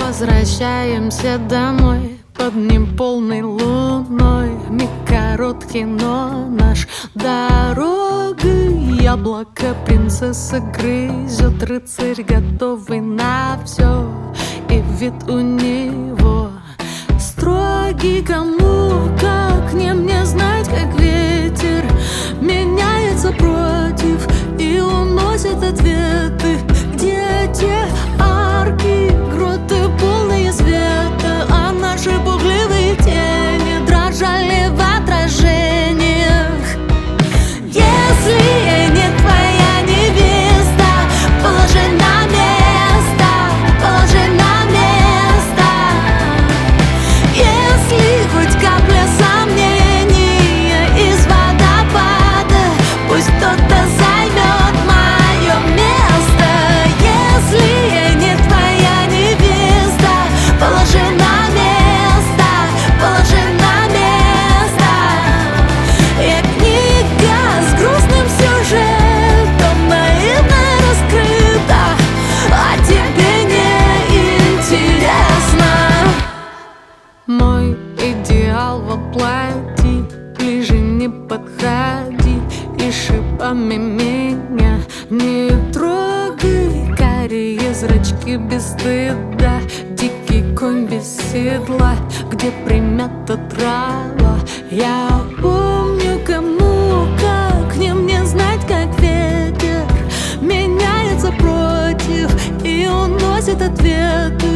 Возвращаемся домой под неполной луной. Миг короткий, но наш дорогой. Яблоко принцесса грызет, рыцарь готовый на все. И вид у него строгий. Кому, как не мне знать, как ветер меняется против и уносит ответы. Где те арки, гроты полные света, а наши пугливые тени дрожали в отражениях. Если я не твоя невеста, положи на место, положи на место. Если хоть капля сомнения из водопада, пусть кто-то займет мое место. Если я не твоя невеста, положи на место, положи на место. Я книга с грустным сюжетом, наивно раскрыта, а тебе не интересно. Мой идеал воплоти, ближе не подходи и шипами меня не трогай. Карие зрачки без стыда, дикий конь без седла, где примята трава. Я помню, кому, как не мне знать, как ветер меняется против и уносит ответы.